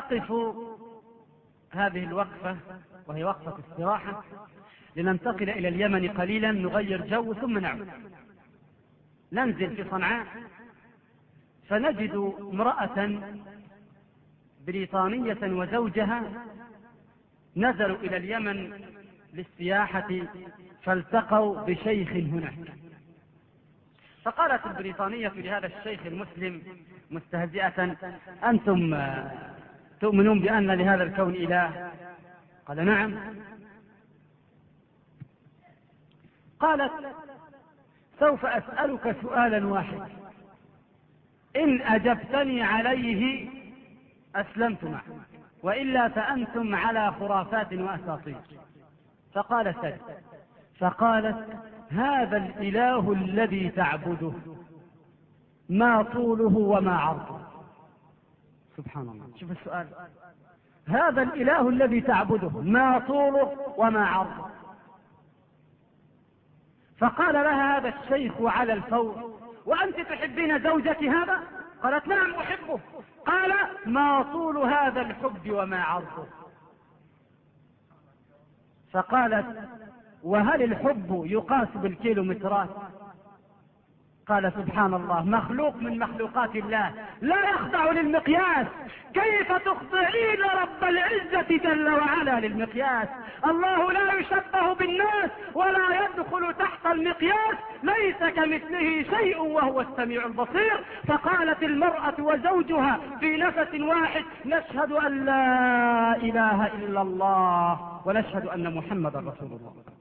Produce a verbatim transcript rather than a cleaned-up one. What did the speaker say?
نقف هذه الوقفة وهي وقفة استراحة لننتقل إلى اليمن قليلا نغير جو ثم نعود. ننزل في صنعاء فنجد امرأة بريطانية وزوجها نزلوا إلى اليمن للسياحة فالتقوا بشيخ هناك. فقالت البريطانية لهذا الشيخ المسلم مستهزئة: أنتم تؤمنون بأن لهذا الكون إله؟ قال: نعم. قالت: سوف أسألك سؤالا واحدا، إن أجبتني عليه أسلمت معك، وإلا فأنتم على خرافات وأساطير. فقال: سل. فقالت: هذا الإله الذي تعبده ما طوله وما عرضه؟ سبحان الله، شوف السؤال. هذا الإله الذي تعبده ما طوله وما عرضه؟ فقال لها هذا الشيخ على الفور: وأنت تحبين زوجك هذا؟ قالت: نعم أحبه. قال: ما طول هذا الحب وما عرضه؟ فقالت: وهل الحب يقاس بالكيلومترات؟ قال: سبحان الله، مخلوق من مخلوقات الله لا يخضع للمقياس، كيف تخضعين رب العزة جل وعلا للمقياس؟ الله لا يشبه بالناس ولا يدخل تحت المقياس، ليس كمثله شيء وهو السميع البصير. فقالت المرأة وزوجها في نفس واحد: نشهد أن لا إله إلا الله ونشهد أن محمدا رسول الله.